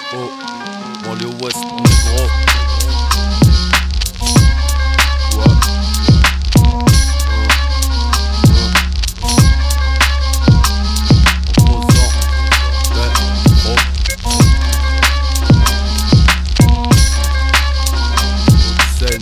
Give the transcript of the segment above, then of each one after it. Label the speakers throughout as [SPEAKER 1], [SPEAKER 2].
[SPEAKER 1] Oh, banlieue ouest, on est gros. Ouais. Opposant. Ouais. Oh. Scène.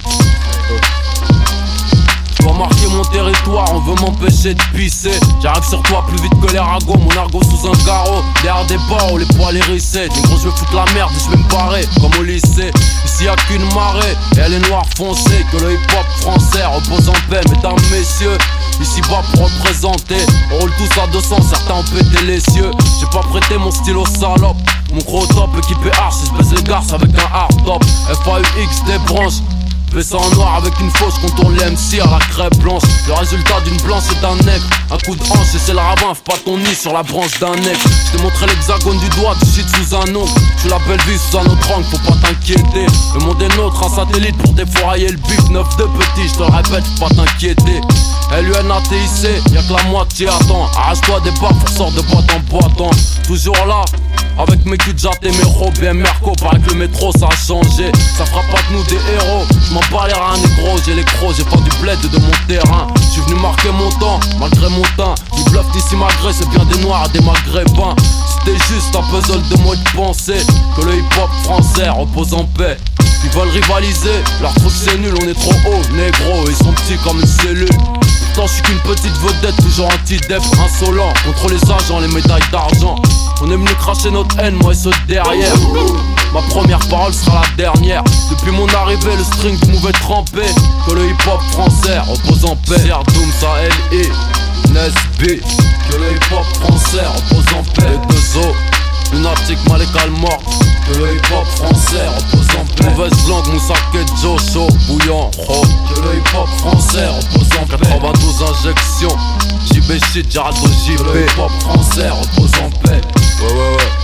[SPEAKER 1] Tu vas marquer mon territoire, on veut m'empêcher de pisser. J'arrive sur toi plus vite que les ragots, mon argot sous un carreau. Derrière des barreaux, les poils hérissés. Du gros je vais foutre la merde et je vais me barrer comme au lycée. Ici y'a qu'une marée et elle est noire foncée. Que le hip hop français repose en paix, mesdames, messieurs. Ici bas pour représenter, on roule tous à 200, certains ont pété les cieux. J'ai pas prêté mon stylo salope, mon gros top équipé arch, je baise les garces avec un hard top. FAUX des branches, fais ça en noir avec une fauche, contourne les MC à la crêpe blanche. Le résultat d'une blanche et d'un nègre, un coup de hanche et c'est le ravin, fais pas ton nid sur la branche d'un nègre. Je t'ai montré l'hexagone du doigt, du shit sous un ongle. Tu la belle vie sous un autre angle, faut pas t'inquiéter. Le monde est nôtre, un satellite pour défourailler le bif. 9 de petit, je te le répète, faut pas t'inquiéter. LUNATIC, y'a que la moitié attend. Arrache-toi des barres pour sortir de boîte en boitant. Toujours là, avec mes culs de jatte et mes robes et Merco. Paraît que le métro ça a changé, ça fera pas de nous des héros. J'm'en bats les reins négro, j'ai les crocs, j'ai pas du bled de mon terrain. J'suis venu marquer mon temps, malgré mon teint. Du bluff d'ici malgré, c'est bien des noirs et des maghrébins. C'était juste un puzzle de mots de pensée. Que le hip hop français repose en paix. Ils veulent rivaliser, leur truc c'est nul, on est trop haut, négro, ils sont petits comme une cellule. Pourtant je suis qu'une petite vedette, toujours anti-dep, insolent. Contre les agents, les médailles d'argent. On est venu cracher notre haine, moi et ceux derrière. Ma première parole sera la dernière. Depuis mon arrivée, le string du move est trempé. Que le hip hop français repose en paix. Doom, ça L.I. Nesby. Que le hip hop français repose en paix. Les deux os, lunatique, malégal mort. Que le hip hop français repose en paix. Mauvaise langue, Moussake, Joe, chaud, bouillant, oh. Que le hip hop français repose en paix. 92 injections, JB shit, Geraldo JB. Que le hip hop français repose en paix. Ouais, ouais, ouais.